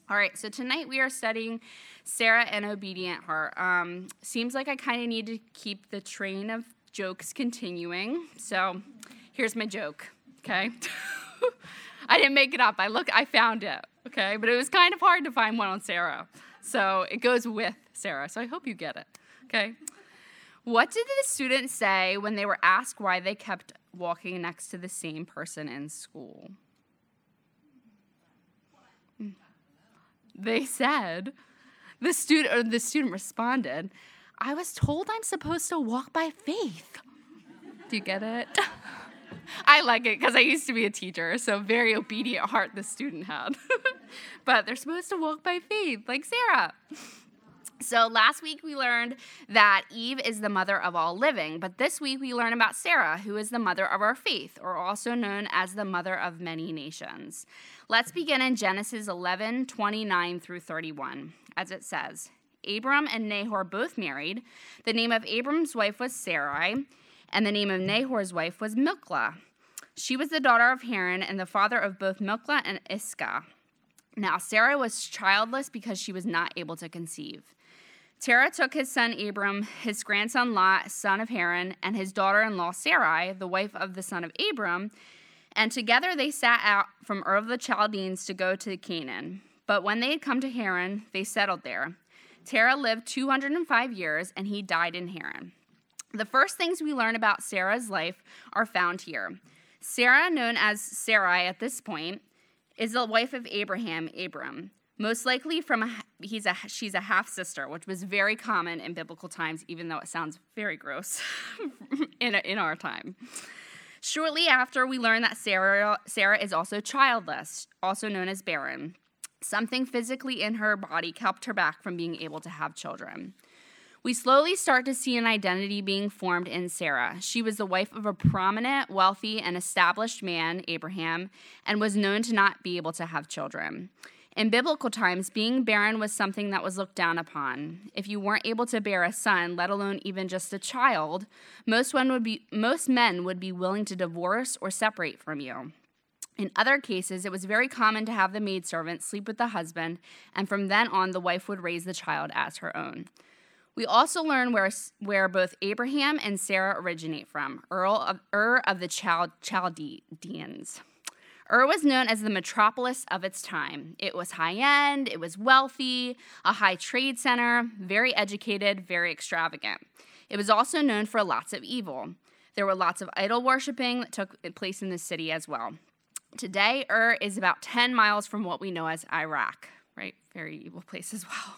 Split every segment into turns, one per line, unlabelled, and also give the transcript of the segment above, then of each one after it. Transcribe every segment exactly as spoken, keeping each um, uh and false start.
All right, so tonight we are studying Sarah and Obedient Heart. Um, seems like I kind of need to keep the train of jokes continuing, so here's my joke, okay? I didn't make it up. I look, I found it, okay? But it was kind of hard to find one on Sarah, so it goes with Sarah, so I hope you get it, okay? What did the students say when they were asked why they kept walking next to the same person in school? They said, the student or the student responded, I was told I'm supposed to walk by faith. Do you get it? I like it because I used to be a teacher, so very obedient heart the student had. But they're supposed to walk by faith, like Sarah. So last week we learned that Eve is the mother of all living, but this week we learn about Sarah, who is the mother of our faith, or also known as the mother of many nations. Let's begin in Genesis eleven, twenty-nine through thirty-one, as it says, Abram and Nahor both married. The name of Abram's wife was Sarai, and the name of Nahor's wife was Milcah. She was the daughter of Haran and the father of both Milcah and Iscah. Now Sarah was childless because she was not able to conceive. Terah took his son Abram, his grandson Lot, son of Haran, and his daughter-in-law Sarai, the wife of the son of Abram, and together they set out from Ur of the Chaldeans to go to Canaan. But when they had come to Haran, they settled there. Terah lived two hundred five years, and he died in Haran. The first things we learn about Sarah's life are found here. Sarah, known as Sarai at this point, is the wife of Abraham, Abram. Most likely from a, he's a, she's a half-sister, which was very common in biblical times, even though it sounds very gross in, a, in our time. Shortly after, we learn that Sarah, Sarah is also childless, also known as barren. Something physically in her body kept her back from being able to have children. We slowly start to see an identity being formed in Sarah. She was the wife of a prominent, wealthy, and established man, Abraham, and was known to not be able to have children. In biblical times, being barren was something that was looked down upon. If you weren't able to bear a son, let alone even just a child, most men would be, most men would be willing to divorce or separate from you. In other cases, it was very common to have the maidservant sleep with the husband, and from then on, the wife would raise the child as her own. We also learn where, where both Abraham and Sarah originate from, Ur of, Ur of the Chal- Chaldeans. Ur was known as the metropolis of its time. It was high-end, it was wealthy, a high trade center, very educated, very extravagant. It was also known for lots of evil. There were lots of idol worshiping that took place in the city as well. Today, Ur is about ten miles from what we know as Iraq, right? Very evil place as well.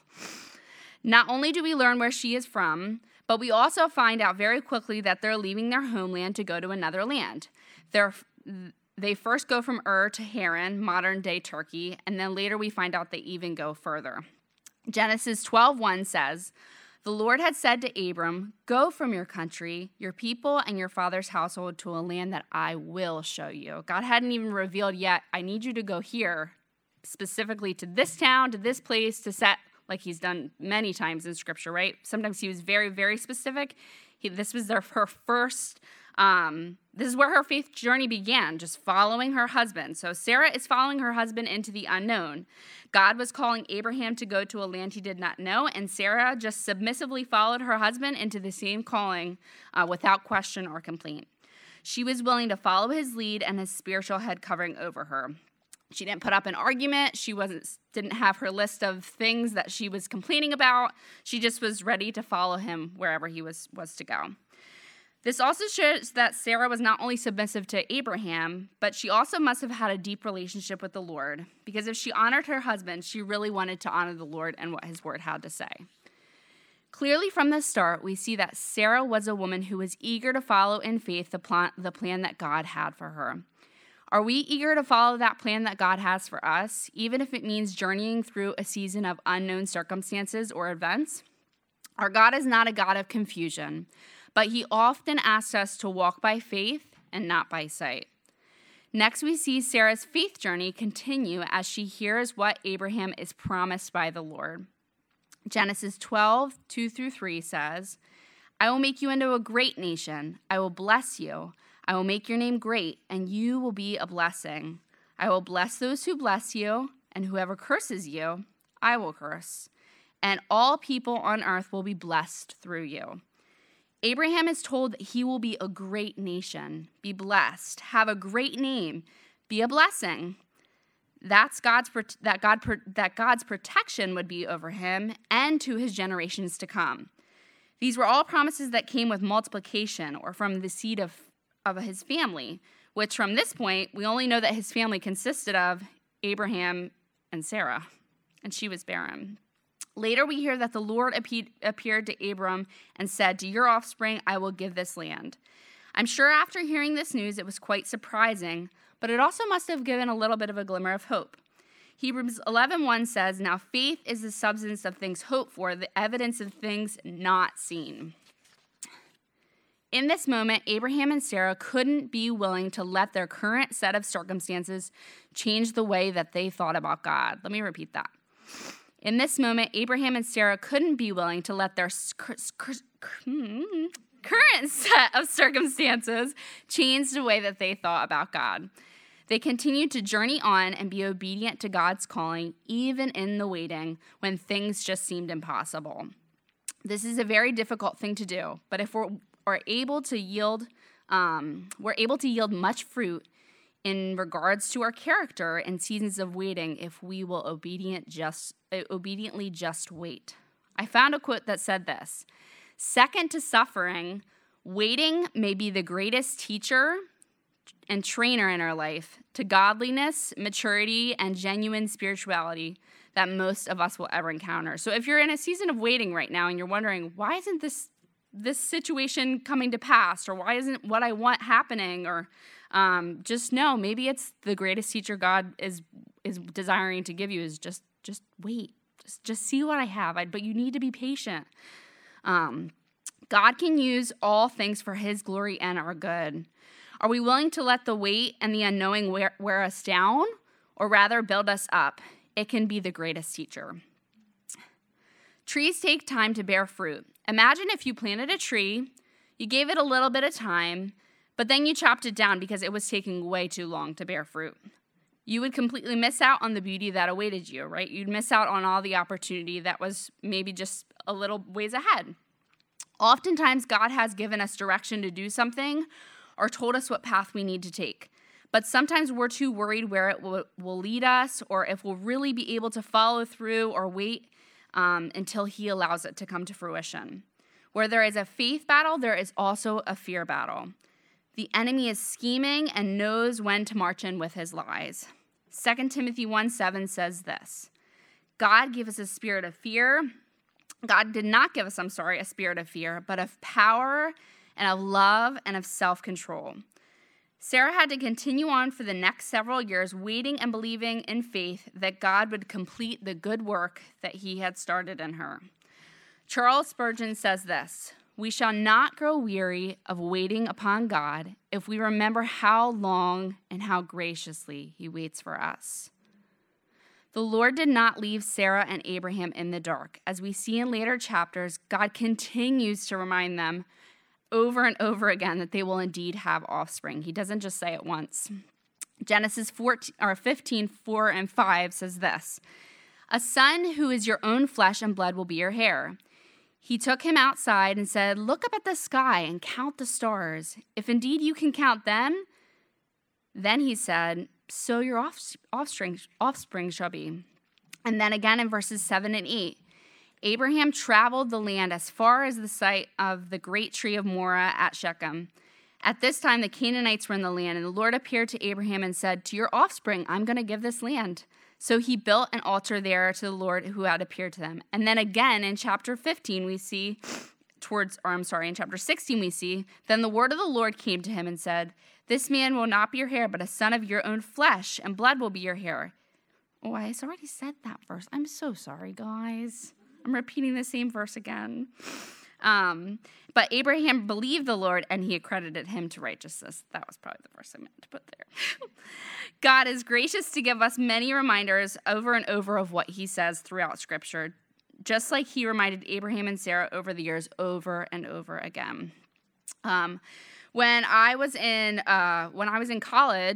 Not only do we learn where she is from, but we also find out very quickly that they're leaving their homeland to go to another land. They're They first go from Ur to Haran, modern-day Turkey, and then later we find out they even go further. Genesis twelve one says, The Lord had said to Abram, Go from your country, your people, and your father's household to a land that I will show you. God hadn't even revealed yet, I need you to go here, specifically to this town, to this place, to set, like he's done many times in Scripture, right? Sometimes he was very, very specific. He, this was their, her first Um, this is where her faith journey began, just following her husband. So Sarah is following her husband into the unknown. God was calling Abraham to go to a land he did not know, and Sarah just submissively followed her husband into the same calling uh, without question or complaint. She was willing to follow his lead and his spiritual head covering over her. She didn't put up an argument. She wasn't didn't have her list of things that she was complaining about. She just was ready to follow him wherever he was, was to go. This also shows that Sarah was not only submissive to Abraham, but she also must have had a deep relationship with the Lord, because if she honored her husband, she really wanted to honor the Lord and what his word had to say. Clearly from the start, we see that Sarah was a woman who was eager to follow in faith the plan, the plan that God had for her. Are we eager to follow that plan that God has for us, even if it means journeying through a season of unknown circumstances or events? Our God is not a God of confusion, but he often asks us to walk by faith and not by sight. Next, we see Sarah's faith journey continue as she hears what Abraham is promised by the Lord. Genesis twelve, two through three says, I will make you into a great nation. I will bless you. I will make your name great, and you will be a blessing. I will bless those who bless you, and whoever curses you, I will curse, and all people on earth will be blessed through you. Abraham is told that he will be a great nation, be blessed, have a great name, be a blessing. That's God's that God that God's protection would be over him and to his generations to come. These were all promises that came with multiplication or from the seed of, of his family, which from this point, we only know that his family consisted of Abraham and Sarah, and she was barren. Later, we hear that the Lord appeared to Abram and said, to your offspring, I will give this land. I'm sure after hearing this news, it was quite surprising, but it also must have given a little bit of a glimmer of hope. Hebrews eleven one says, now faith is the substance of things hoped for, the evidence of things not seen. In this moment, Abraham and Sarah couldn't be willing to let their current set of circumstances change the way that they thought about God. Let me repeat that. In this moment, Abraham and Sarah couldn't be willing to let their current set of circumstances change the way that they thought about God. They continued to journey on and be obedient to God's calling, even in the waiting, when things just seemed impossible. This is a very difficult thing to do, but if we're, are able to yield, um, we're able to yield much fruit in regards to our character in seasons of waiting if we will obedient just uh, obediently just wait. I found a quote that said this: second to suffering, waiting may be the greatest teacher and trainer in our life to godliness, maturity, and genuine spirituality that most of us will ever encounter. So if you're in a season of waiting right now and you're wondering, why isn't this this situation coming to pass, or why isn't what I want happening, or um, just know maybe it's the greatest teacher God is is desiring to give you is just just wait, just just see what I have. I, but you need to be patient. Um, God can use all things for His glory and our good. Are we willing to let the wait and the unknowing wear, wear us down, or rather build us up? It can be the greatest teacher. Trees take time to bear fruit. Imagine if you planted a tree, you gave it a little bit of time, but then you chopped it down because it was taking way too long to bear fruit. You would completely miss out on the beauty that awaited you, right? You'd miss out on all the opportunity that was maybe just a little ways ahead. Oftentimes, God has given us direction to do something or told us what path we need to take. But sometimes we're too worried where it will, will lead us, or if we'll really be able to follow through or wait um, until He allows it to come to fruition. Where there is a faith battle, there is also a fear battle. The enemy is scheming and knows when to march in with his lies. Second Timothy one seven says this: God gave us a spirit of fear. God did not give us, I'm sorry, a spirit of fear, but of power and of love and of self-control. Sarah had to continue on for the next several years, waiting and believing in faith that God would complete the good work that He had started in her. Charles Spurgeon says this: we shall not grow weary of waiting upon God if we remember how long and how graciously He waits for us. The Lord did not leave Sarah and Abraham in the dark. As we see in later chapters, God continues to remind them over and over again that they will indeed have offspring. He doesn't just say it once. Genesis fourteen, or fifteen, four and five says this: a son who is your own flesh and blood will be your heir. He took him outside and said, look up at the sky and count the stars. If indeed you can count them, then he said, so your offspring, offspring shall be. And then again in verses seven and eight, Abraham traveled the land as far as the site of the great tree of Moreh at Shechem. At this time, the Canaanites were in the land, and the Lord appeared to Abraham and said, to your offspring, I'm going to give this land. So he built an altar there to the Lord who had appeared to them. And then again in chapter fifteen, we see towards, or I'm sorry, in chapter sixteen, we see, then the word of the Lord came to him and said, this man will not be your heir, but a son of your own flesh and blood will be your heir. Oh, I already said that verse. I'm so sorry, guys. I'm repeating the same verse again. Um, but Abraham believed the Lord, and He accredited him to righteousness. That was probably the verse I meant to put there. God is gracious to give us many reminders over and over of what He says throughout Scripture, just like He reminded Abraham and Sarah over the years over and over again. Um, when I was in uh, when I was in college,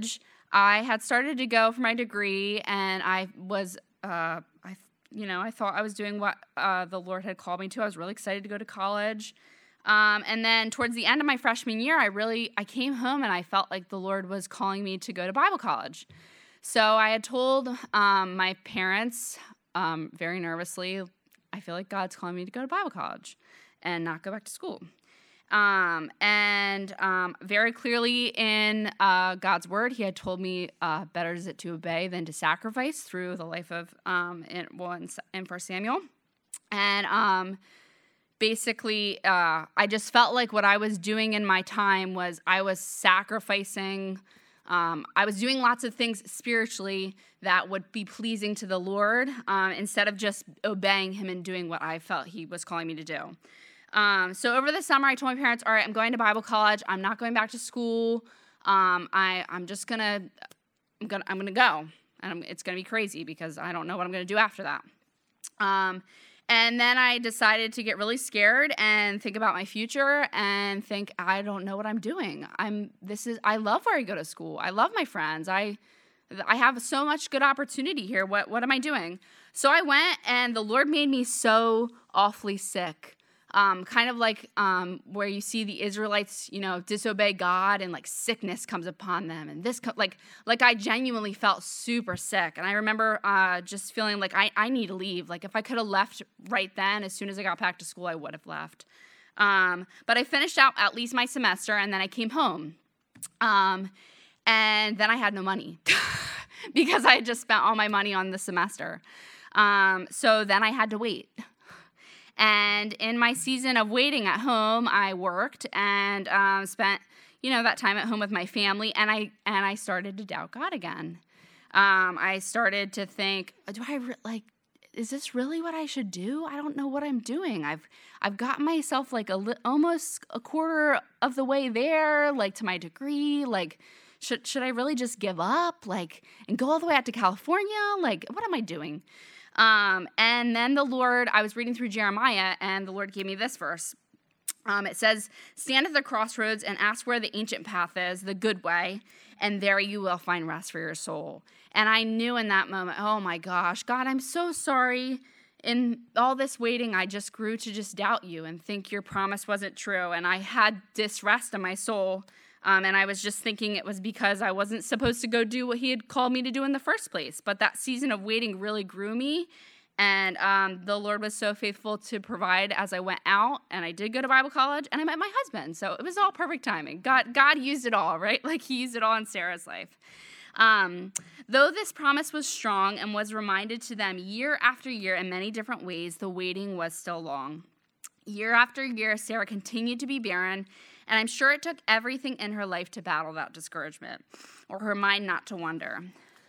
I had started to go for my degree, and I was, uh, I, you know, I thought I was doing what uh, the Lord had called me to. I was really excited to go to college. Um, and then towards the end of my freshman year, I really, I came home and I felt like the Lord was calling me to go to Bible college. So I had told um, my parents um, very nervously, I feel like God's calling me to go to Bible college and not go back to school. Um, and um, very clearly in uh, God's word, he had told me uh, better is it to obey than to sacrifice through the life of, um, in, well, in, in First Samuel. And um, basically, uh, I just felt like what I was doing in my time was I was sacrificing. Um, I was doing lots of things spiritually that would be pleasing to the Lord um, instead of just obeying him and doing what I felt he was calling me to do. Um, so over the summer, I told my parents, all right, I'm going to Bible college. I'm not going back to school. Um, I, I'm just going to, I'm going to, I'm going to go. And I'm, it's going to be crazy because I don't know what I'm going to do after that. Um, and then I decided to get really scared and think about my future and think, I don't know what I'm doing. I'm, this is, I love where I go to school. I love my friends. I, I have so much good opportunity here. What, what am I doing? So I went, and the Lord made me so awfully sick. Um, kind of like um, where you see the Israelites, you know, disobey God and like sickness comes upon them. And this, co- like, like I genuinely felt super sick. And I remember uh, just feeling like I, I need to leave. Like if I could have left right then, as soon as I got back to school, I would have left. Um, but I finished out at least my semester, and then I came home. Um, and then I had no money because I had just spent all my money on the semester. Um, so then I had to wait. And in my season of waiting at home, I worked and um, spent, you know, that time at home with my family, and I and I started to doubt God again. Um, I started to think, do I re- like, is this really what I should do? I don't know what I'm doing. I've I've gotten myself like a li- almost a quarter of the way there, like to my degree. Like, should should I really just give up, like, and go all the way out to California? Like, what am I doing? Um, and then the Lord, I was reading through Jeremiah, and the Lord gave me this verse. Um, it says, stand at the crossroads and ask where the ancient path is, the good way, and there you will find rest for your soul. And I knew in that moment, oh my gosh, God, I'm so sorry. In all this waiting, I just grew to just doubt you and think your promise wasn't true. And I had this rest in my soul. Um, and I was just thinking it was because I wasn't supposed to go do what he had called me to do in the first place. But that season of waiting really grew me. And um, the Lord was so faithful to provide as I went out. And I did go to Bible college, and I met my husband. So it was all perfect timing. God, God used it all, right? Like he used it all in Sarah's life. Um, though this promise was strong and was reminded to them year after year in many different ways, the waiting was still long. Year after year, Sarah continued to be barren, and I'm sure it took everything in her life to battle that discouragement, or her mind not to wonder.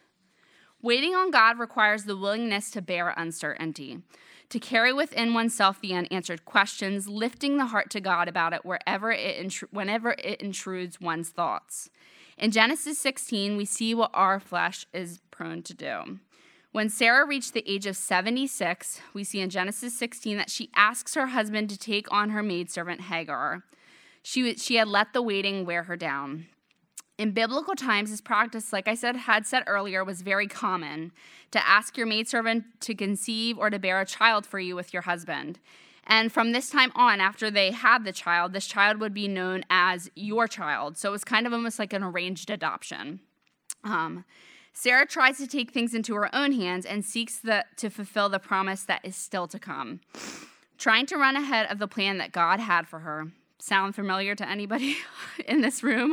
Waiting on God requires the willingness to bear uncertainty, to carry within oneself the unanswered questions, lifting the heart to God about it wherever it intru- whenever it intrudes one's thoughts. In Genesis sixteen, we see what our flesh is prone to do. When Sarah reached the age of seventy-six, we see in Genesis sixteen that she asks her husband to take on her maidservant Hagar. She, she had let the waiting wear her down. In biblical times, this practice, like I said, had said earlier, was very common, to ask your maidservant to conceive or to bear a child for you with your husband. And from this time on, after they had the child, this child would be known as your child. So it was kind of almost like an arranged adoption. Um, Sarah tries to take things into her own hands and seeks the, to fulfill the promise that is still to come, trying to run ahead of the plan that God had for her. Sound familiar to anybody in this room?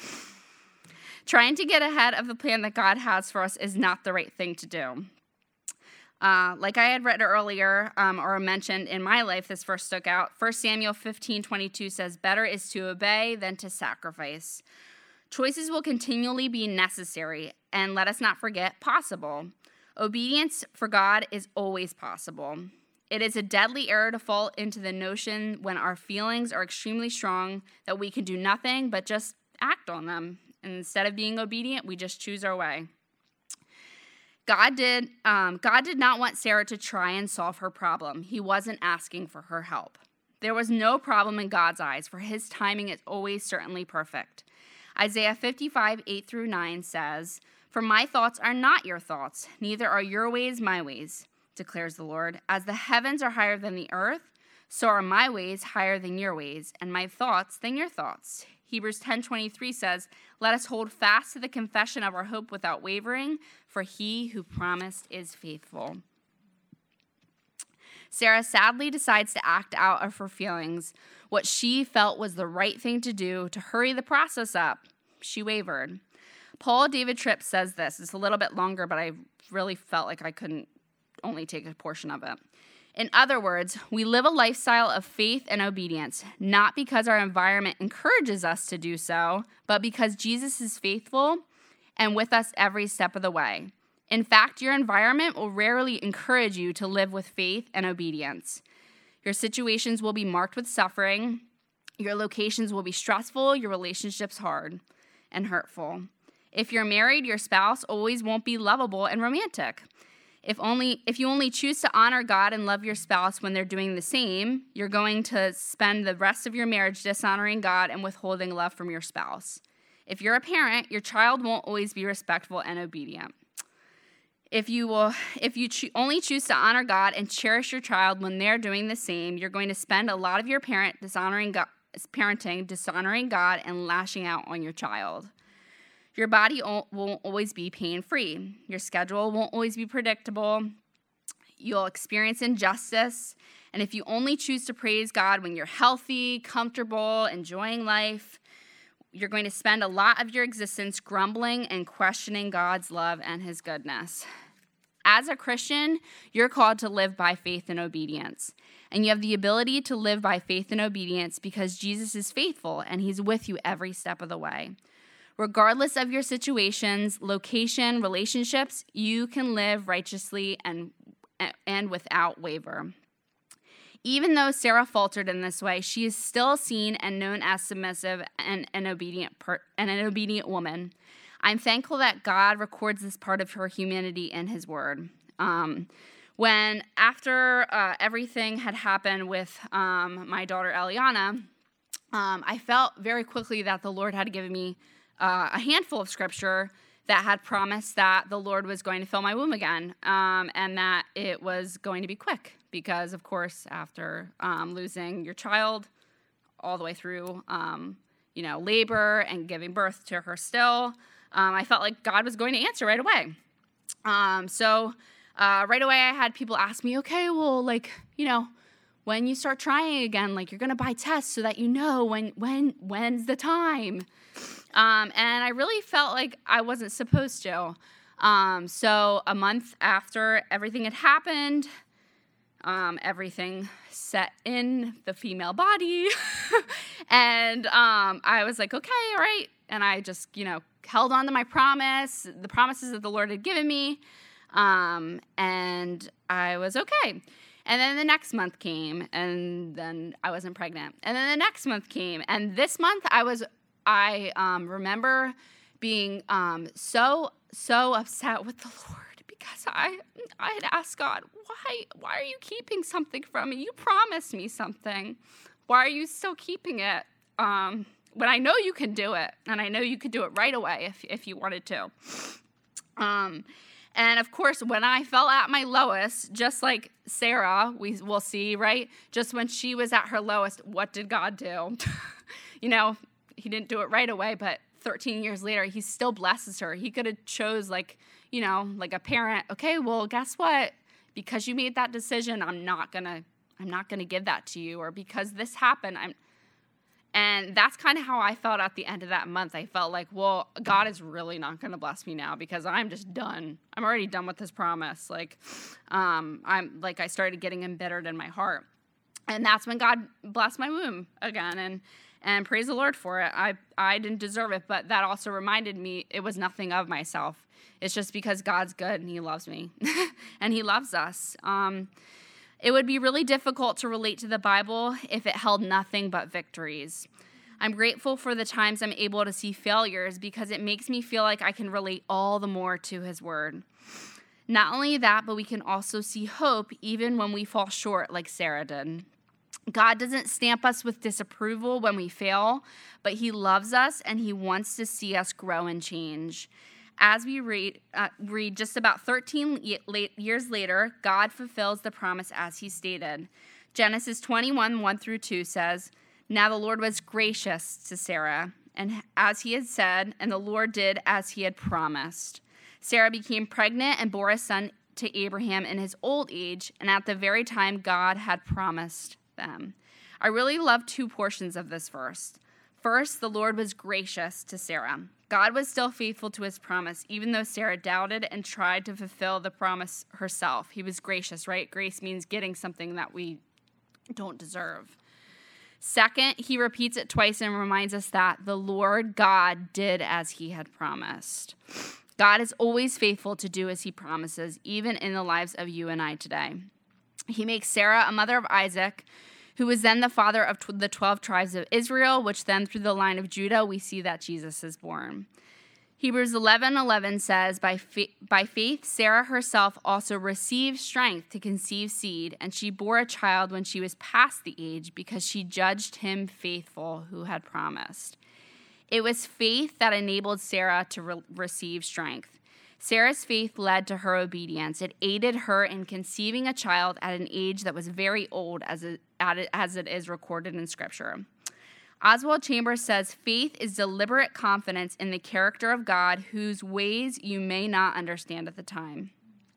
Trying to get ahead of the plan that God has for us is not the right thing to do. Uh, like I had read earlier, um, or mentioned in my life, this verse stuck out. First Samuel fifteen twenty-two says, better is to obey than to sacrifice. Choices will continually be necessary, and let us not forget, possible. Obedience for God is always possible. It is a deadly error to fall into the notion when our feelings are extremely strong that we can do nothing but just act on them. And instead of being obedient, we just choose our way. God did, um, God did not want Sarah to try and solve her problem. He wasn't asking for her help. There was no problem in God's eyes, for his timing is always certainly perfect. Isaiah fifty-five, eight through nine says, "For my thoughts are not your thoughts, neither are your ways my ways, declares the Lord. As the heavens are higher than the earth, so are my ways higher than your ways, and my thoughts than your thoughts." Hebrews ten twenty-three says, "Let us hold fast to the confession of our hope without wavering, for he who promised is faithful." Sarah sadly decides to act out of her feelings, what she felt was the right thing to do to hurry the process up. She wavered. Paul David Tripp says this. It's a little bit longer, but I really felt like I couldn't only take a portion of it. In other words, we live a lifestyle of faith and obedience, not because our environment encourages us to do so, but because Jesus is faithful and with us every step of the way. In fact, your environment will rarely encourage you to live with faith and obedience. Your situations will be marked with suffering. Your locations will be stressful. Your relationships hard and hurtful. If you're married, your spouse always won't be lovable and romantic. If only if you only choose to honor God and love your spouse when they're doing the same, you're going to spend the rest of your marriage dishonoring God and withholding love from your spouse. If you're a parent, your child won't always be respectful and obedient. If you will, if you cho- only choose to honor God and cherish your child when they're doing the same, you're going to spend a lot of your parent dishonoring God, parenting, dishonoring God, and lashing out on your child. Your body won't always be pain-free. Your schedule won't always be predictable. You'll experience injustice. And if you only choose to praise God when you're healthy, comfortable, enjoying life, you're going to spend a lot of your existence grumbling and questioning God's love and his goodness. As a Christian, you're called to live by faith and obedience. And you have the ability to live by faith and obedience because Jesus is faithful and he's with you every step of the way. Regardless of your situations, location, relationships, you can live righteously and, and without waver. Even though Sarah faltered in this way, she is still seen and known as submissive and an obedient per, and an obedient woman. I'm thankful that God records this part of her humanity in his word. Um, when after uh, everything had happened with um, my daughter Eliana, um, I felt very quickly that the Lord had given me uh, a handful of scripture that had promised that the Lord was going to fill my womb again, um, and that it was going to be quick. Because, of course, after um, losing your child all the way through, um, you know, labor and giving birth to her still, um, I felt like God was going to answer right away. Um, so uh, right away I had people ask me, okay, well, like, you know, when you start trying again, like, you're going to buy tests so that you know when, when, when's the time. Um, and I really felt like I wasn't supposed to. Um, so a month after everything had happened, Um, everything set in the female body. and um, I was like, okay, all right. And I just, you know, held on to my promise, the promises that the Lord had given me. Um, and I was okay. And then the next month came, and then I wasn't pregnant. And then the next month came. And this month I was, I um, remember being um, so, so upset with the Lord. Because I I had asked God, why why are you keeping something from me? You promised me something. Why are you still keeping it? Um, when I know you can do it, and I know you could do it right away if if you wanted to. Um, and of course, when I fell at my lowest, just like Sarah, we will see, right? Just when she was at her lowest, what did God do? you know, he didn't do it right away, but thirteen years later, he still blesses her. He could have chose like, you know, like a parent, okay, well, guess what? Because you made that decision, I'm not gonna, I'm not gonna give that to you. Or because this happened, I'm, and that's kind of how I felt at the end of that month. I felt like, well, God is really not gonna bless me now because I'm just done. I'm already done with this promise. Like, um, I'm like, I started getting embittered in my heart. And that's when God blessed my womb again. And And praise the Lord for it. I, I didn't deserve it, but that also reminded me it was nothing of myself. It's just because God's good and he loves me and he loves us. Um, it would be really difficult to relate to the Bible if it held nothing but victories. I'm grateful for the times I'm able to see failures because it makes me feel like I can relate all the more to his word. Not only that, but we can also see hope even when we fall short like Sarah did. God doesn't stamp us with disapproval when we fail, but he loves us and he wants to see us grow and change. As we read, uh, read just about thirteen years later, God fulfills the promise as he stated. Genesis twenty-one, one through two says, "Now the Lord was gracious to Sarah, and as he had said, and the Lord did as he had promised. Sarah became pregnant and bore a son to Abraham in his old age, and at the very time God had promised them." I really love two portions of this verse. First, the Lord was gracious to Sarah. God was still faithful to his promise, even though Sarah doubted and tried to fulfill the promise herself. He was gracious, right? Grace means getting something that we don't deserve. Second, he repeats it twice and reminds us that the Lord God did as he had promised. God is always faithful to do as he promises, even in the lives of you and I today. He makes Sarah a mother of Isaac, who was then the father of the twelve tribes of Israel, which then through the line of Judah, we see that Jesus is born. Hebrews eleven eleven says, by, fa- by faith, Sarah herself also received strength to conceive seed, and she bore a child when she was past the age because she judged him faithful who had promised. It was faith that enabled Sarah to re- receive strength. Sarah's faith led to her obedience. It aided her in conceiving a child at an age that was very old, as it, as it is recorded in Scripture. Oswald Chambers says, "Faith is deliberate confidence in the character of God, whose ways you may not understand at the time."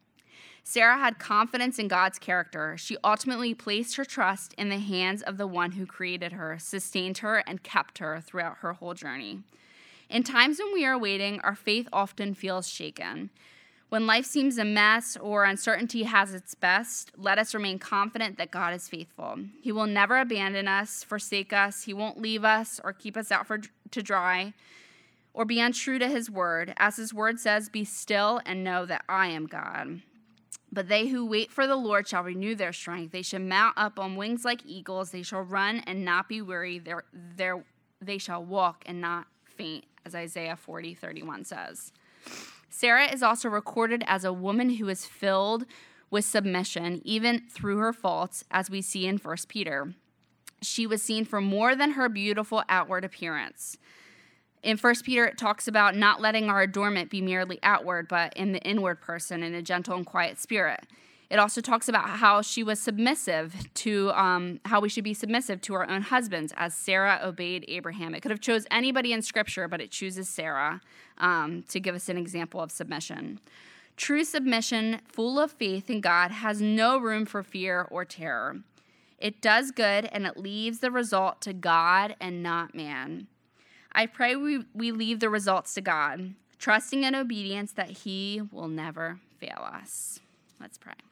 Sarah had confidence in God's character. She ultimately placed her trust in the hands of the one who created her, sustained her, and kept her throughout her whole journey. In times when we are waiting, our faith often feels shaken. When life seems a mess or uncertainty has its best, let us remain confident that God is faithful. He will never abandon us, forsake us. He won't leave us or keep us out for, to dry or be untrue to his word. As his word says, "Be still and know that I am God." But they who wait for the Lord shall renew their strength. They shall mount up on wings like eagles. They shall run and not be weary. They're, they're, they shall walk and not faint, as Isaiah forty thirty-one says. Sarah is also recorded as a woman who is filled with submission, even through her faults, as we see in First Peter. She was seen for more than her beautiful outward appearance. In First Peter, it talks about not letting our adornment be merely outward, but in the inward person, in a gentle and quiet spirit. It also talks about how she was submissive to, um, how we should be submissive to our own husbands, as Sarah obeyed Abraham. It could have chose anybody in Scripture, but it chooses Sarah um, to give us an example of submission. True submission, full of faith in God, has no room for fear or terror. It does good, and it leaves the result to God and not man. I pray we, we leave the results to God, trusting in obedience that he will never fail us. Let's pray.